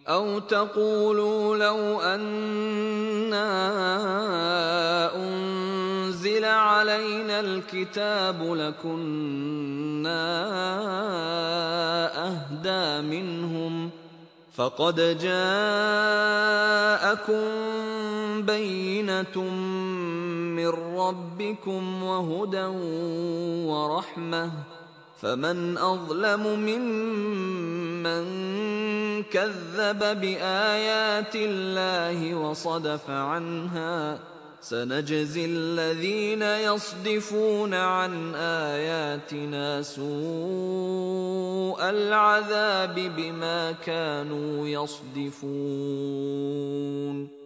أو تقولوا لو أنا أنزل علينا الكتاب لكنا أهدى منهم، فقد جاءكم بينة من ربكم وهدى ورحمة، فمن أظلم ممن كذب بآيات الله وصدف عنها، سنجزي الذين يصدفون عن آياتنا سوء العذاب بما كانوا يصدفون.